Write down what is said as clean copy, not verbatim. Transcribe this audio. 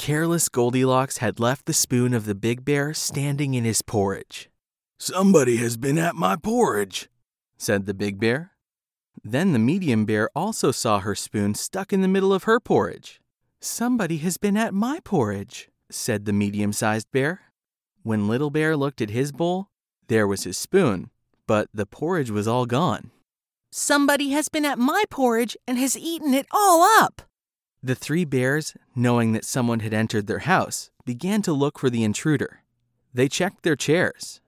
Careless Goldilocks had left the spoon of the big bear standing in his porridge. "Somebody has been at my porridge," said the big bear. Then the medium bear also saw her spoon stuck in the middle of her porridge. "Somebody has been at my porridge," said the medium-sized bear. When Little Bear looked at his bowl, there was his spoon, but the porridge was all gone. "Somebody has been at my porridge and has eaten it all up." The three bears, knowing that someone had entered their house, began to look for the intruder. They checked their chairs,